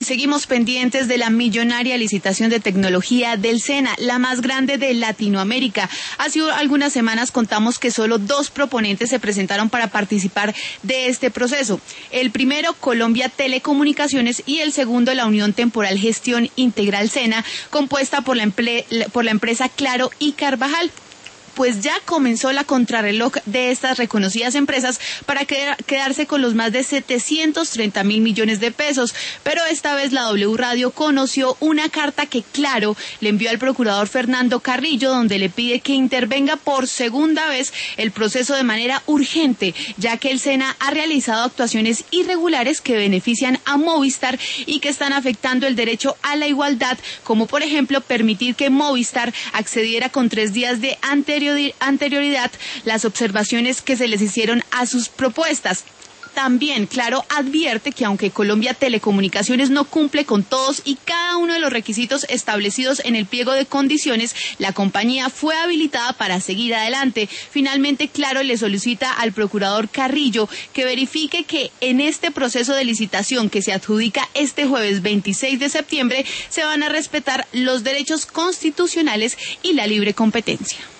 Seguimos pendientes de la millonaria licitación de tecnología del SENA, la más grande de Latinoamérica. Hace algunas semanas contamos que solo 2 proponentes se presentaron para participar de este proceso. El primero, Colombia Telecomunicaciones, y el segundo, la Unión Temporal Gestión Integral SENA, compuesta por la empresa Claro y Carvajal. Pues ya comenzó la contrarreloj de estas reconocidas empresas para quedarse con los más de 730.000 millones de pesos. Pero esta vez la W Radio conoció una carta que Claro le envió al procurador Fernando Carrillo, donde le pide que intervenga por segunda vez el proceso de manera urgente, ya que el SENA ha realizado actuaciones irregulares que benefician a Movistar y que están afectando el derecho a la igualdad, como por ejemplo permitir que Movistar accediera con 3 días de anterioridad las observaciones que se les hicieron a sus propuestas. También Claro advierte que aunque Colombia Telecomunicaciones no cumple con todos y cada uno de los requisitos establecidos en el pliego de condiciones, la compañía fue habilitada para seguir adelante. Finalmente, Claro le solicita al procurador Carrillo que verifique que en este proceso de licitación que se adjudica este jueves 26 de septiembre se van a respetar los derechos constitucionales y la libre competencia.